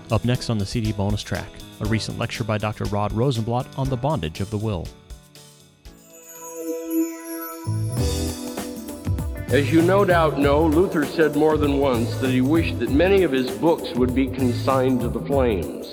Up next on the CD bonus track, a recent lecture by Dr. Rod Rosenblatt on the bondage of the will. As you no doubt know, Luther said more than once that he wished that many of his books would be consigned to the flames.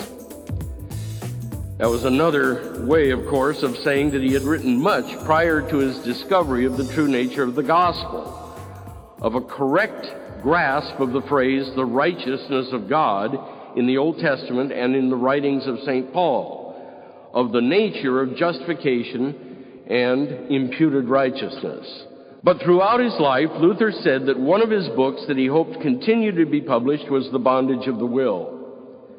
That was another way, of course, of saying that he had written much prior to his discovery of the true nature of the gospel, of a correct grasp of the phrase, the righteousness of God, in the Old Testament and in the writings of St. Paul, of the nature of justification and imputed righteousness. But throughout his life, Luther said that one of his books that he hoped continued to be published was The Bondage of the Will.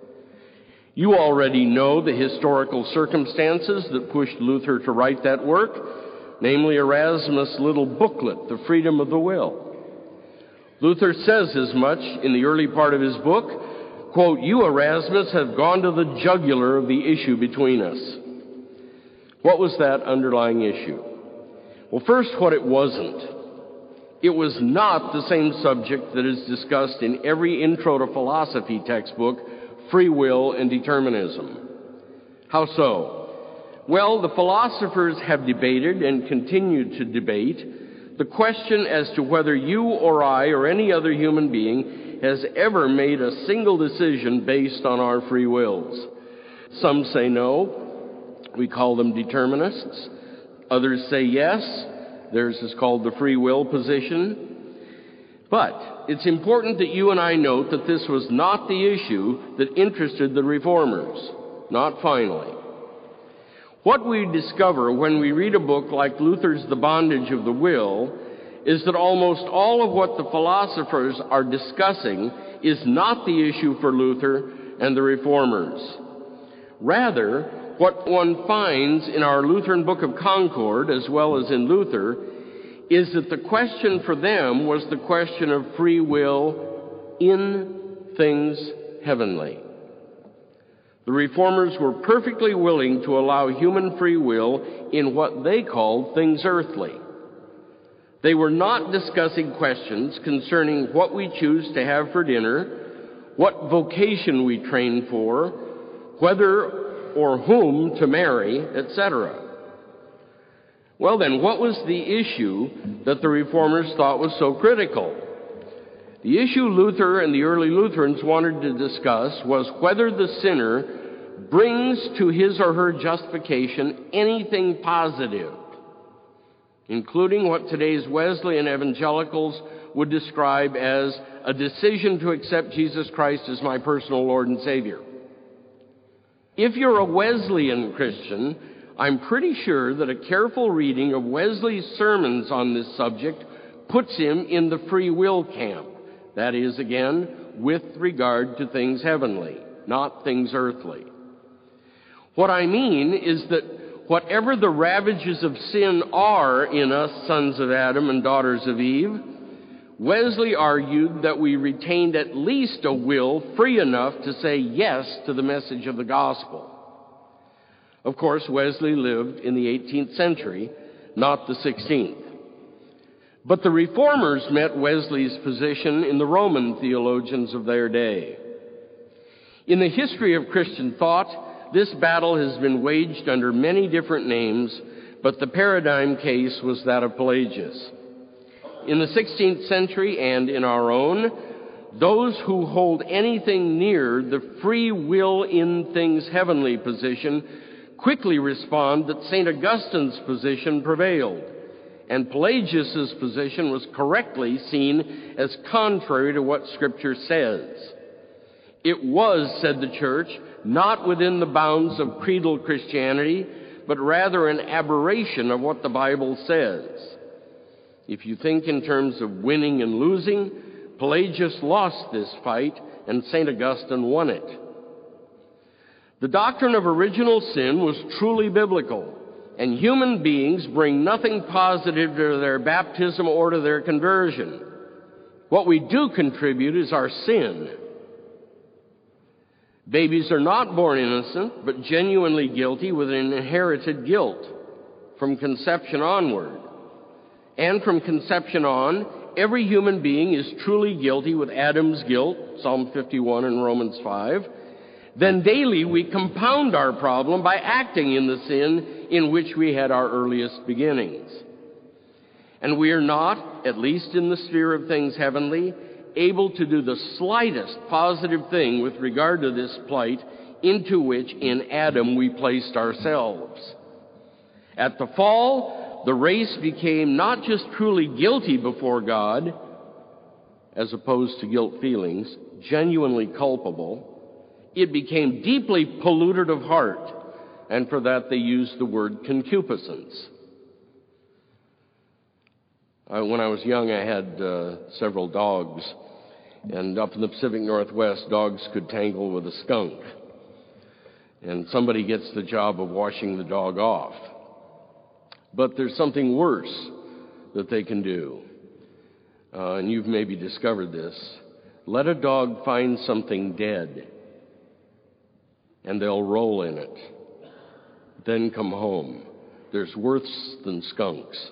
You already know the historical circumstances that pushed Luther to write that work, namely Erasmus' little booklet, The Freedom of the Will. Luther says as much in the early part of his book, quote, "You, Erasmus, have gone to the jugular of the issue between us." What was that underlying issue? Well, first, what it wasn't. It was not the same subject that is discussed in every intro to philosophy textbook, free will and determinism. How so? Well, the philosophers have debated and continue to debate the question as to whether you or I or any other human being has ever made a single decision based on our free wills. Some say no. We call them determinists. Others say yes. Theirs is called the free will position. But it's important that you and I note that this was not the issue that interested the reformers. Not finally. What we discover when we read a book like Luther's The Bondage of the Will is that almost all of what the philosophers are discussing is not the issue for Luther and the reformers. Rather, what one finds in our Lutheran Book of Concord, as well as in Luther, is that the question for them was the question of free will in things heavenly. The reformers were perfectly willing to allow human free will in what they called things earthly. They were not discussing questions concerning what we choose to have for dinner, what vocation we train for, whether or whom to marry, etc. Well then, what was the issue that the reformers thought was so critical? The issue Luther and the early Lutherans wanted to discuss was whether the sinner brings to his or her justification anything positive, including what today's Wesleyan evangelicals would describe as a decision to accept Jesus Christ as my personal Lord and Savior. If you're a Wesleyan Christian, I'm pretty sure that a careful reading of Wesley's sermons on this subject puts him in the free will camp. That is, again, with regard to things heavenly, not things earthly. What I mean is that whatever the ravages of sin are in us, sons of Adam and daughters of Eve, Wesley argued that we retained at least a will free enough to say yes to the message of the gospel. Of course, Wesley lived in the 18th century, not the 16th. But the reformers met Wesley's position in the Roman theologians of their day. In the history of Christian thought, this battle has been waged under many different names, but the paradigm case was that of Pelagius. In the 16th century and in our own, those who hold anything near the free will in things heavenly position quickly respond that St. Augustine's position prevailed, and Pelagius' position was correctly seen as contrary to what Scripture says. It was, said the Church, not within the bounds of creedal Christianity, but rather an aberration of what the Bible says. If you think in terms of winning and losing, Pelagius lost this fight and St. Augustine won it. The doctrine of original sin was truly biblical, and human beings bring nothing positive to their baptism or to their conversion. What we do contribute is our sin. Babies are not born innocent, but genuinely guilty with an inherited guilt from conception onward. And from conception on, every human being is truly guilty with Adam's guilt, Psalm 51 and Romans 5, then daily we compound our problem by acting in the sin in which we had our earliest beginnings. And we are not, at least in the sphere of things heavenly, able to do the slightest positive thing with regard to this plight into which in Adam we placed ourselves. At the fall, the race became not just truly guilty before God, as opposed to guilt feelings, genuinely culpable. It became deeply polluted of heart, and for that they used the word concupiscence. When I was young, I had several dogs, and up in the Pacific Northwest, dogs could tangle with a skunk. And somebody gets the job of washing the dog off. But there's something worse that they can do. And you've maybe discovered this. Let a dog find something dead, and they'll roll in it. Then come home. There's worse than skunks.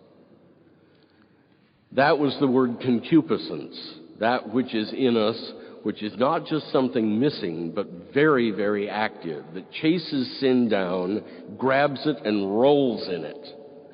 That was the word concupiscence, that which is in us, which is not just something missing, but very, very active, that chases sin down, grabs it, and rolls in it.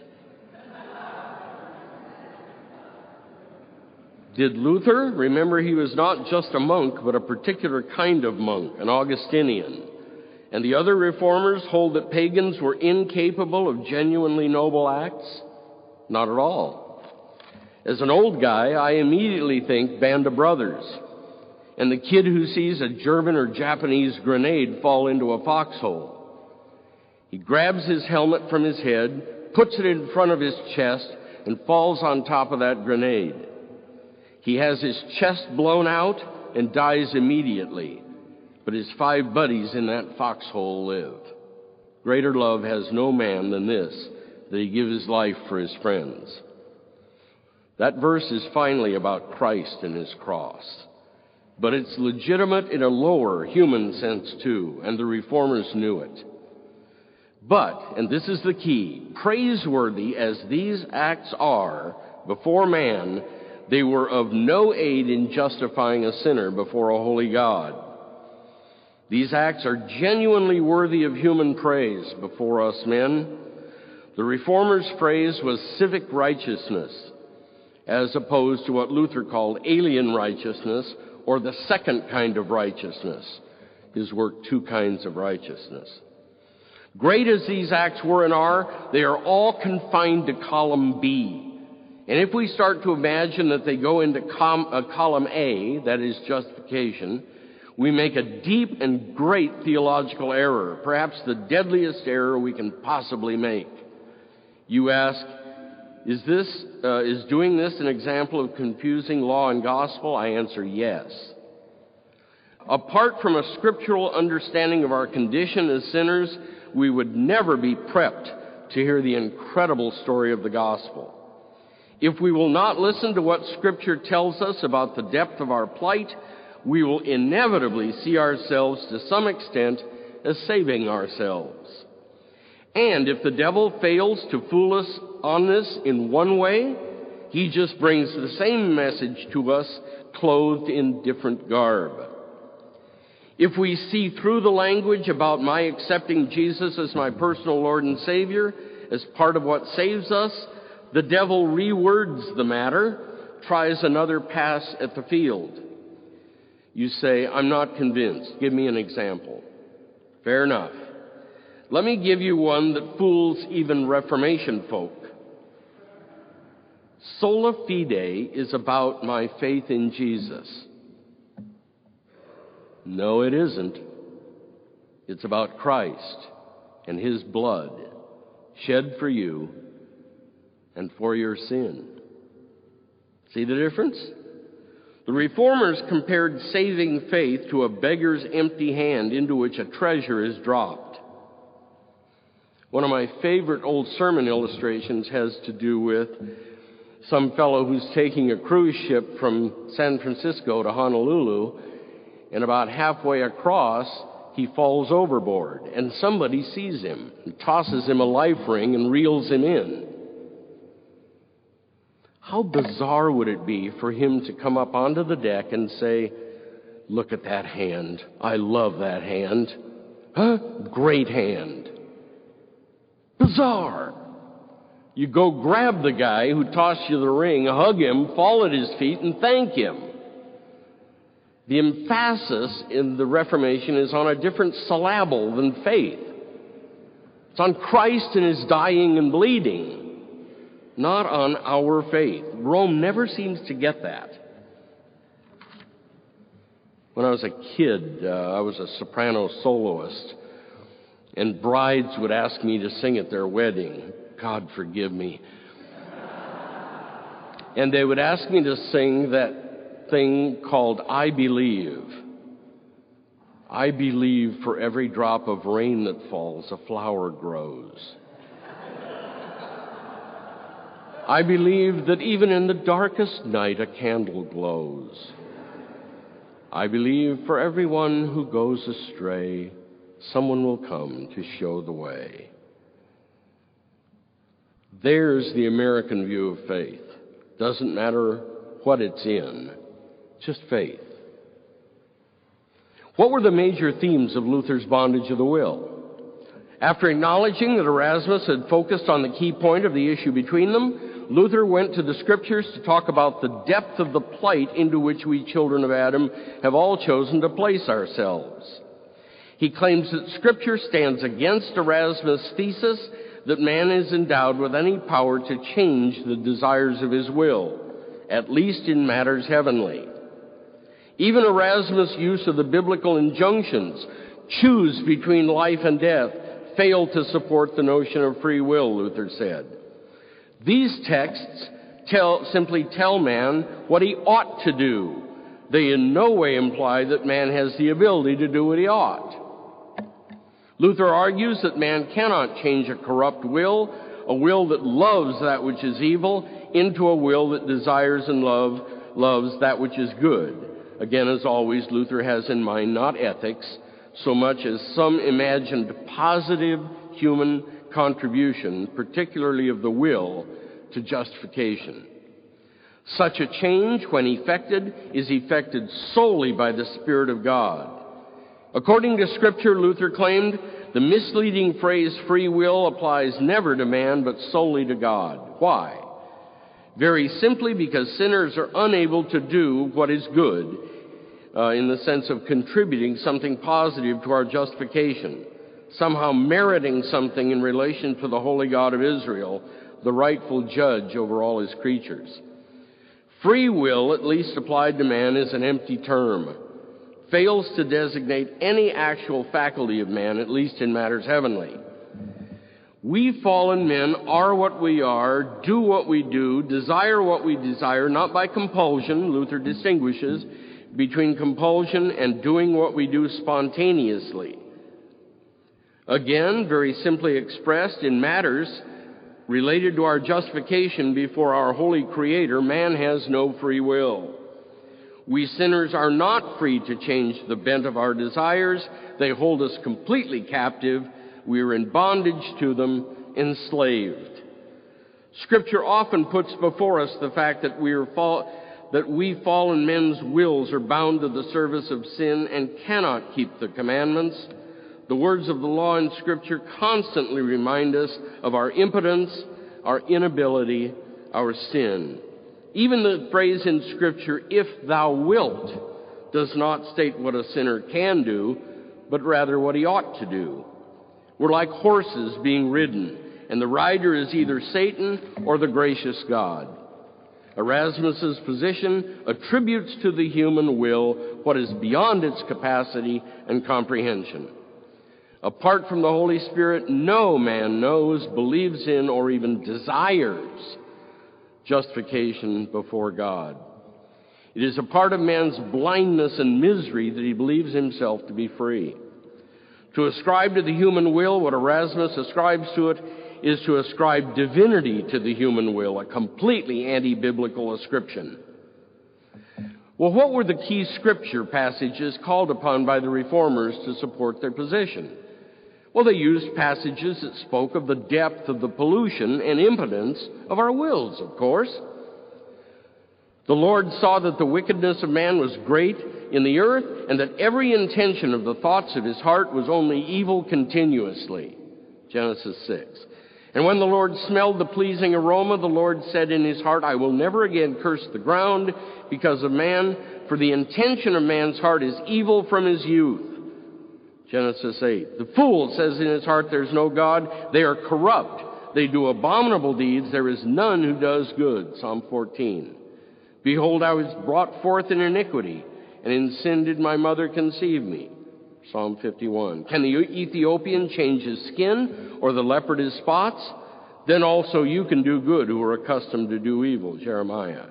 Did Luther? Remember, he was not just a monk, but a particular kind of monk, an Augustinian. And the other reformers hold that pagans were incapable of genuinely noble acts? Not at all. As an old guy, I immediately think Band of Brothers, and the kid who sees a German or Japanese grenade fall into a foxhole. He grabs his helmet from his head, puts it in front of his chest, and falls on top of that grenade. He has his chest blown out and dies immediately, but his 5 buddies in that foxhole live. Greater love has no man than this, that he give his life for his friends. That verse is finally about Christ and his cross. But it's legitimate in a lower human sense too, and the reformers knew it. But, and this is the key, praiseworthy as these acts are before man, they were of no aid in justifying a sinner before a holy God. These acts are genuinely worthy of human praise before us men. The reformers' phrase was civic righteousness, as opposed to what Luther called alien righteousness, or the second kind of righteousness. His work, Two Kinds of Righteousness. Great as these acts were and are, they are all confined to column B. And if we start to imagine that they go into column A, that is justification, we make a deep and great theological error, perhaps the deadliest error we can possibly make. You ask, is doing this an example of confusing law and gospel? I answer yes. Apart from a scriptural understanding of our condition as sinners, we would never be prepped to hear the incredible story of the gospel. If we will not listen to what Scripture tells us about the depth of our plight, we will inevitably see ourselves to some extent as saving ourselves. And if the devil fails to fool us on this in one way, he just brings the same message to us clothed in different garb. If we see through the language about my accepting Jesus as my personal Lord and Savior as part of what saves us, the devil rewords the matter, tries another pass at the field. You say, I'm not convinced. Give me an example. Fair enough. Let me give you one that fools even Reformation folk. Sola fide is about my faith in Jesus. No, it isn't. It's about Christ and his blood shed for you and for your sin. See the difference? The Reformers compared saving faith to a beggar's empty hand into which a treasure is dropped. One of my favorite old sermon illustrations has to do with some fellow who's taking a cruise ship from San Francisco to Honolulu, and about halfway across, he falls overboard, and somebody sees him and tosses him a life ring and reels him in. How bizarre would it be for him to come up onto the deck and say, Look at that hand. I love that hand. Huh? Great hand. Bizarre. You go grab the guy who tossed you the ring, hug him, fall at his feet, and thank him. The emphasis in the Reformation is on a different syllable than faith. It's on Christ and his dying and bleeding, not on our faith. Rome never seems to get that. When I was a kid, I was a soprano soloist, and brides would ask me to sing at their wedding. God forgive me. And they would ask me to sing that thing called I Believe. I believe for every drop of rain that falls, a flower grows. I believe that even in the darkest night, a candle glows. I believe for everyone who goes astray, someone will come to show the way. There's the American view of faith. Doesn't matter what it's in, just faith. What were the major themes of Luther's bondage of the will? After acknowledging that Erasmus had focused on the key point of the issue between them, Luther went to the Scriptures to talk about the depth of the plight into which we children of Adam have all chosen to place ourselves. He claims that Scripture stands against Erasmus' thesis that man is endowed with any power to change the desires of his will, at least in matters heavenly. Even Erasmus' use of the biblical injunctions, choose between life and death, failed to support the notion of free will, Luther said. These texts simply tell man what he ought to do. They in no way imply that man has the ability to do what he ought. Luther argues that man cannot change a corrupt will, a will that loves that which is evil, into a will that desires and loves that which is good. Again, as always, Luther has in mind not ethics, so much as some imagined positive human contribution, particularly of the will, to justification. Such a change, when effected, is effected solely by the Spirit of God. According to Scripture, Luther claimed, the misleading phrase free will applies never to man but solely to God. Why? Very simply because sinners are unable to do what is good in the sense of contributing something positive to our justification, somehow meriting something in relation to the holy God of Israel, the rightful judge over all his creatures. Free will, at least applied to man, is an empty term. Fails to designate any actual faculty of man, at least in matters heavenly. We fallen men are what we are, do what we do, desire what we desire, not by compulsion. Luther distinguishes between compulsion and doing what we do spontaneously. Again, very simply expressed, in matters related to our justification before our holy Creator, man has no free will. We sinners are not free to change the bent of our desires. They hold us completely captive. We are in bondage to them, enslaved. Scripture often puts before us the fact that we fallen men's wills are bound to the service of sin and cannot keep the commandments. The words of the law in Scripture constantly remind us of our impotence, our inability, our sin. Even the phrase in Scripture, if thou wilt, does not state what a sinner can do, but rather what he ought to do. We're like horses being ridden, and the rider is either Satan or the gracious God. Erasmus's position attributes to the human will what is beyond its capacity and comprehension. Apart from the Holy Spirit, no man knows, believes in, or even desires justification before God. It is a part of man's blindness and misery that he believes himself to be free. To ascribe to the human will what Erasmus ascribes to it is to ascribe divinity to the human will, a completely anti-biblical ascription. Well, what were the key Scripture passages called upon by the Reformers to support their position? Well, they used passages that spoke of the depth of the pollution and impotence of our wills, of course. The Lord saw that the wickedness of man was great, in the earth, and that every intention of the thoughts of his heart was only evil continuously. Genesis 6. And when the Lord smelled the pleasing aroma, the Lord said in his heart, I will never again curse the ground because of man, for the intention of man's heart is evil from his youth. Genesis 8. The fool says in his heart, there's no God. They are corrupt. They do abominable deeds. There is none who does good. Psalm 14. Behold, I was brought forth in iniquity, and in sin did my mother conceive me. Psalm 51. Can the Ethiopian change his skin, or the leopard his spots? Then also you can do good who are accustomed to do evil. Jeremiah.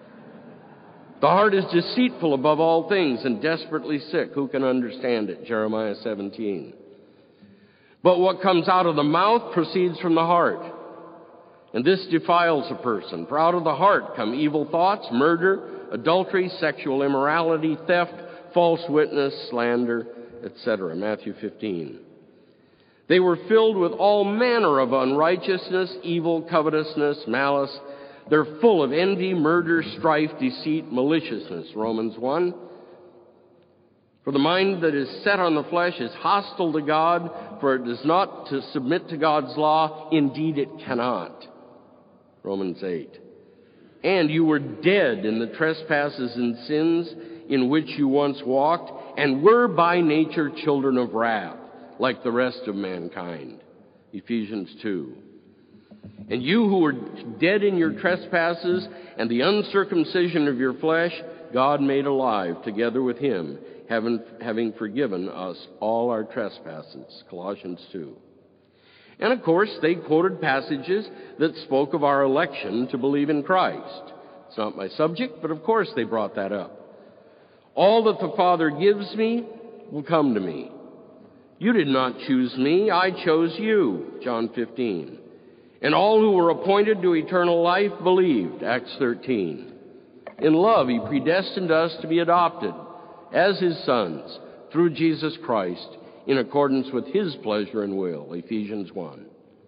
The heart is deceitful above all things and desperately sick. Who can understand it? Jeremiah 17. But what comes out of the mouth proceeds from the heart, and this defiles a person. For out of the heart come evil thoughts, murder, adultery, sexual immorality, theft, false witness, slander, etc. Matthew 15. They were filled with all manner of unrighteousness, evil, covetousness, malice. They're full of envy, murder, strife, deceit, maliciousness. Romans 1. For the mind that is set on the flesh is hostile to God, for it does not to submit to God's law. Indeed, it cannot. Romans 8. And you were dead in the trespasses and sins in which you once walked, and were by nature children of wrath, like the rest of mankind. Ephesians 2. And you who were dead in your trespasses and the uncircumcision of your flesh, God made alive together with him, having forgiven us all our trespasses. Colossians 2. And of course, they quoted passages that spoke of our election to believe in Christ. It's not my subject, but of course they brought that up. All that the Father gives me will come to me. You did not choose me, I chose you. John 15. And all who were appointed to eternal life believed. Acts 13. In love, he predestined us to be adopted as his sons through Jesus Christ in accordance with his pleasure and will. Ephesians 1.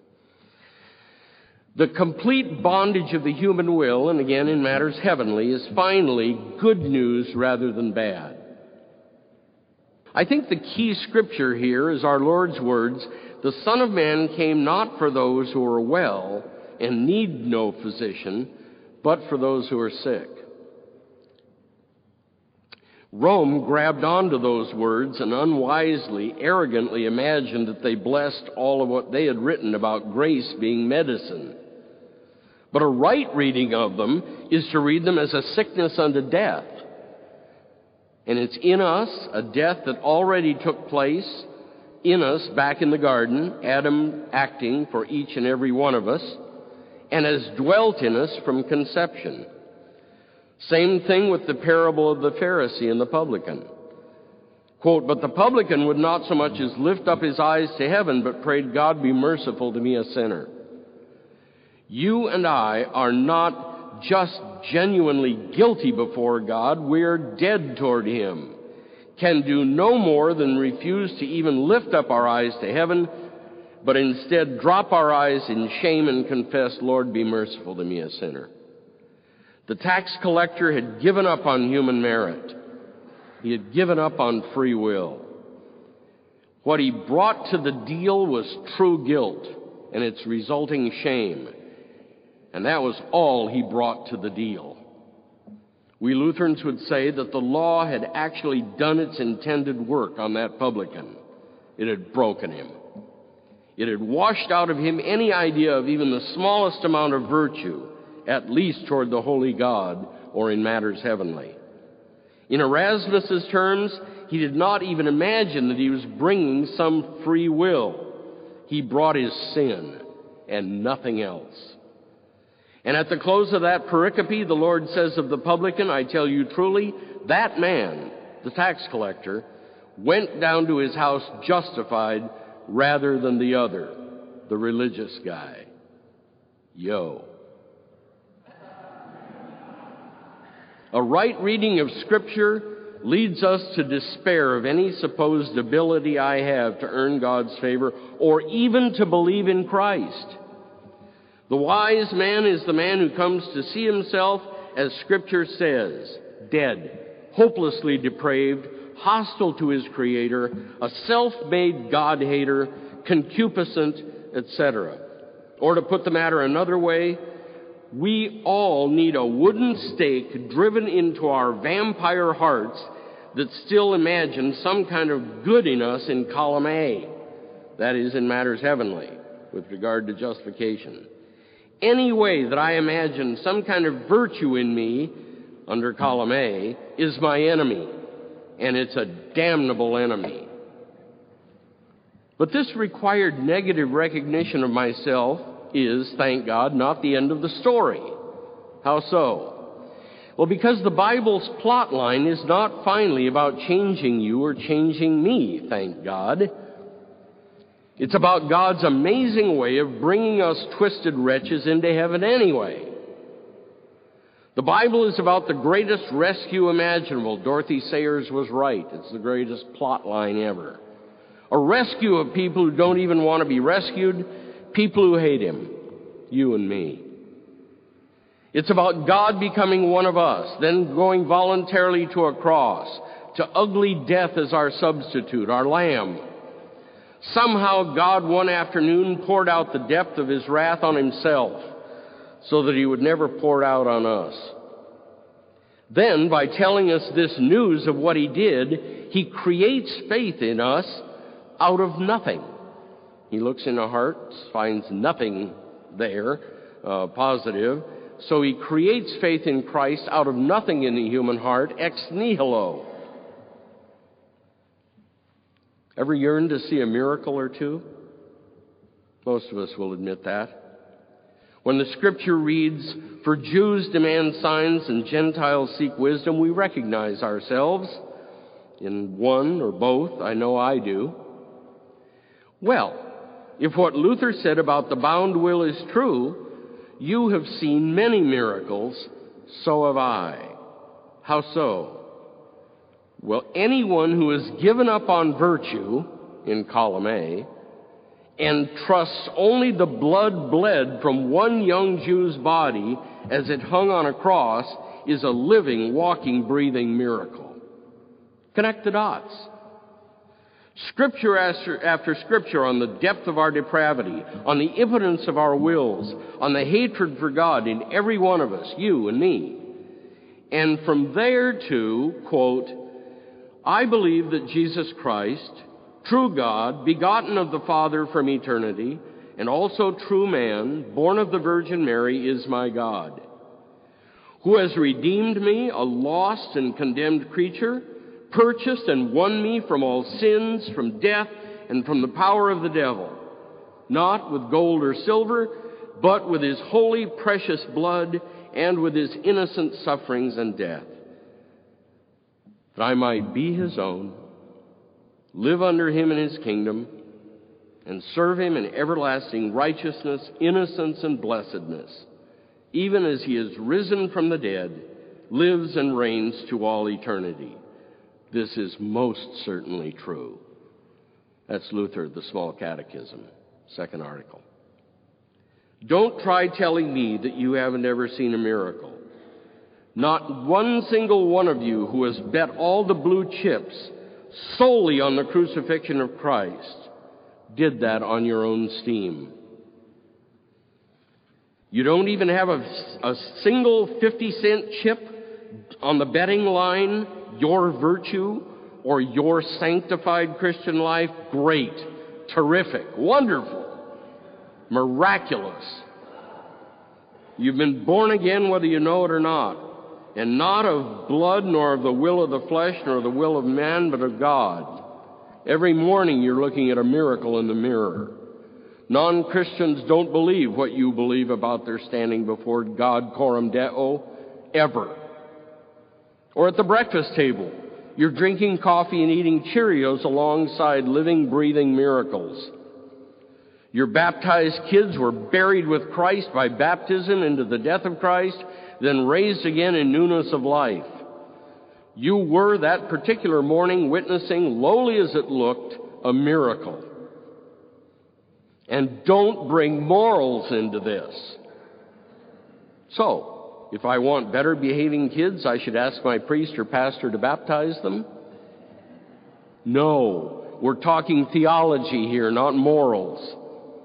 The complete bondage of the human will, and again in matters heavenly, is finally good news rather than bad. I think the key scripture here is our Lord's words, the Son of Man came not for those who are well and need no physician, but for those who are sick. Rome grabbed onto those words and unwisely, arrogantly imagined that they blessed all of what they had written about grace being medicine. But a right reading of them is to read them as a sickness unto death. And it's in us, a death that already took place in us back in the garden, Adam acting for each and every one of us, and has dwelt in us from conception. Same thing with the parable of the Pharisee and the publican. Quote, but the publican would not so much as lift up his eyes to heaven, but prayed, God be merciful to me, a sinner. You and I are not just genuinely guilty before God, we're dead toward him, can do no more than refuse to even lift up our eyes to heaven, but instead drop our eyes in shame and confess, Lord, be merciful to me, a sinner. The tax collector had given up on human merit. He had given up on free will. What he brought to the deal was true guilt and its resulting shame. And that was all he brought to the deal. We Lutherans would say that the law had actually done its intended work on that publican. It had broken him. It had washed out of him any idea of even the smallest amount of virtue, at least toward the holy God or in matters heavenly. In Erasmus's terms, he did not even imagine that he was bringing some free will. He brought his sin and nothing else. And at the close of that pericope, the Lord says of the publican, I tell you truly, that man, the tax collector, went down to his house justified rather than the other, the religious guy. Yo. A right reading of Scripture leads us to despair of any supposed ability I have to earn God's favor or even to believe in Christ. The wise man is the man who comes to see himself, as Scripture says, dead, hopelessly depraved, hostile to his Creator, a self-made God-hater, concupiscent, etc. Or to put the matter another way, we all need a wooden stake driven into our vampire hearts that still imagine some kind of good in us in column A, that is, in matters heavenly, with regard to justification. Any way that I imagine some kind of virtue in me, under column A, is my enemy, and it's a damnable enemy. But this required negative recognition of myself is, thank God, not the end of the story. How so? Well, because the Bible's plot line is not finally about changing you or changing me, thank God. It's about God's amazing way of bringing us twisted wretches into heaven anyway. The Bible is about the greatest rescue imaginable. Dorothy Sayers was right. It's the greatest plot line ever. A rescue of people who don't even want to be rescued, people who hate Him, you and me. It's about God becoming one of us, then going voluntarily to a cross, to ugly death as our substitute, our lamb. Somehow God one afternoon poured out the depth of His wrath on Himself so that He would never pour it out on us. Then, by telling us this news of what He did, He creates faith in us out of nothing. He looks in our hearts, finds nothing there positive, so He creates faith in Christ out of nothing in the human heart, ex nihilo. Ever yearned to see a miracle or two? Most of us will admit that. When the Scripture reads, "For Jews demand signs and Gentiles seek wisdom," we recognize ourselves in one or both. I know I do. Well, if what Luther said about the bound will is true, you have seen many miracles, so have I. How so? Well, anyone who has given up on virtue, in column A, and trusts only the blood bled from one young Jew's body as it hung on a cross is a living, walking, breathing miracle. Connect the dots. Scripture after Scripture on the depth of our depravity, on the impotence of our wills, on the hatred for God in every one of us, you and me. And from there to, quote, "I believe that Jesus Christ, true God, begotten of the Father from eternity, and also true man, born of the Virgin Mary, is my God, who has redeemed me, a lost and condemned creature, purchased and won me from all sins, from death, and from the power of the devil, not with gold or silver, but with His holy, precious blood, and with His innocent sufferings and death, that I might be His own, live under Him in His kingdom, and serve Him in everlasting righteousness, innocence, and blessedness, even as He is risen from the dead, lives and reigns to all eternity. This is most certainly true." That's Luther, the Small Catechism, second article. Don't try telling me that you haven't ever seen a miracle. Not one single one of you who has bet all the blue chips solely on the crucifixion of Christ did that on your own steam. You don't even have a single 50-cent chip on the betting line, your virtue or your sanctified Christian life. Great, terrific, wonderful, miraculous. You've been born again whether you know it or not, and not of blood, nor of the will of the flesh, nor the will of man, but of God. Every morning you're looking at a miracle in the mirror. Non-Christians don't believe what you believe about their standing before God, coram Deo, ever. Or at the breakfast table, you're drinking coffee and eating Cheerios alongside living, breathing miracles. Your baptized kids were buried with Christ by baptism into the death of Christ, then raised again in newness of life. You were that particular morning witnessing, lowly as it looked, a miracle. And don't bring morals into this. So, If I want better behaving kids, I should ask my priest or pastor to baptize them? No, we're talking theology here, not morals.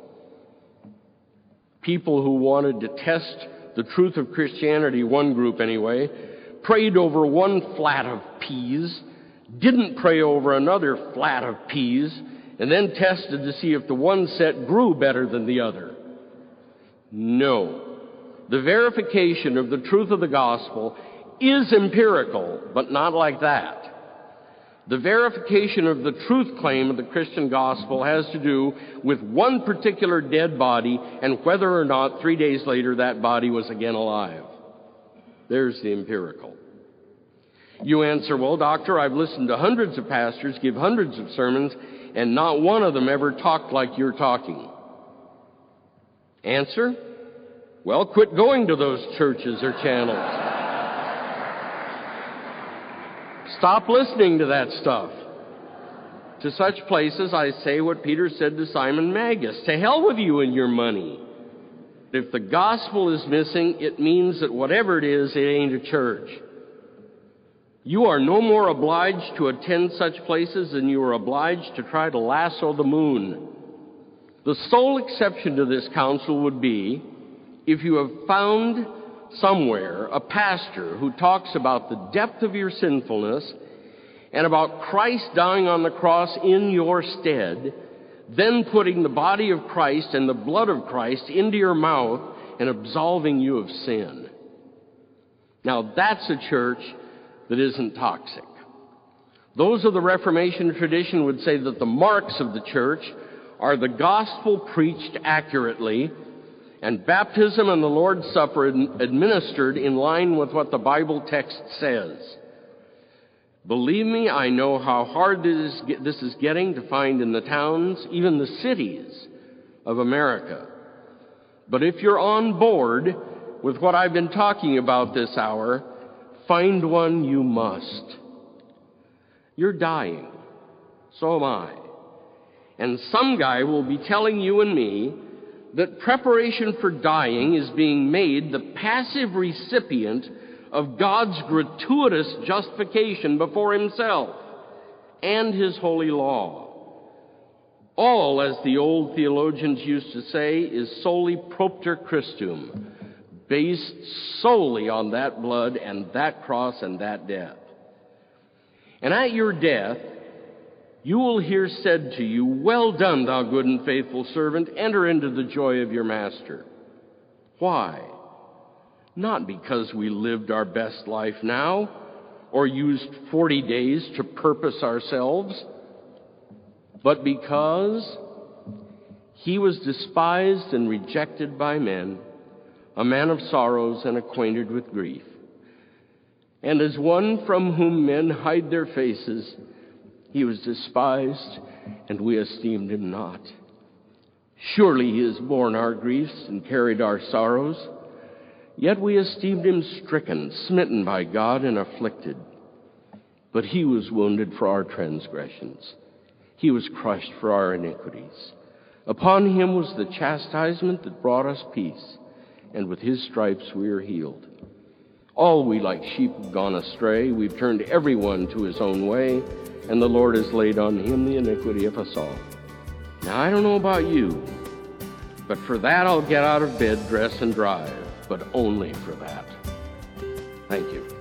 People who wanted to test the truth of Christianity, one group anyway, prayed over one flat of peas, didn't pray over another flat of peas, and then tested to see if the one set grew better than the other. No. The verification of the truth of the gospel is empirical, but not like that. The verification of the truth claim of the Christian gospel has to do with one particular dead body and whether or not 3 days later that body was again alive. There's the empirical. You answer, well, doctor, I've listened to hundreds of pastors give hundreds of sermons, and not one of them ever talked like you're talking. Answer? Well, quit going to those churches or channels. Stop listening to that stuff. To such places, I say what Peter said to Simon Magus, to hell with you and your money. If the gospel is missing, it means that whatever it is, it ain't a church. You are no more obliged to attend such places than you are obliged to try to lasso the moon. The sole exception to this counsel would be if you have found somewhere a pastor who talks about the depth of your sinfulness and about Christ dying on the cross in your stead, then putting the body of Christ and the blood of Christ into your mouth and absolving you of sin. Now that's a church that isn't toxic. Those of the Reformation tradition would say that the marks of the church are the gospel preached accurately and baptism and the Lord's Supper administered in line with what the Bible text says. Believe me, I know how hard this is getting to find in the towns, even the cities of America. But if you're on board with what I've been talking about this hour, find one you must. You're dying. So am I. And some guy will be telling you and me that preparation for dying is being made the passive recipient of God's gratuitous justification before himself and his holy law. All, as the old theologians used to say, is soli propter Christum, based solely on that blood and that cross and that death. And at your death, you will hear said to you, well done, thou good and faithful servant, enter into the joy of your master. Why? Not because we lived our best life now, or used 40 days to purpose ourselves, but because he was despised and rejected by men, a man of sorrows and acquainted with grief. And as one from whom men hide their faces, he was despised, and we esteemed him not. Surely he has borne our griefs and carried our sorrows. Yet we esteemed him stricken, smitten by God, and afflicted. But he was wounded for our transgressions. He was crushed for our iniquities. Upon him was the chastisement that brought us peace, and with his stripes we are healed. All we like sheep have gone astray. We've turned everyone to his own way, and the Lord has laid on him the iniquity of us all. Now, I don't know about you, but for that I'll get out of bed, dress, and drive, but only for that. Thank you.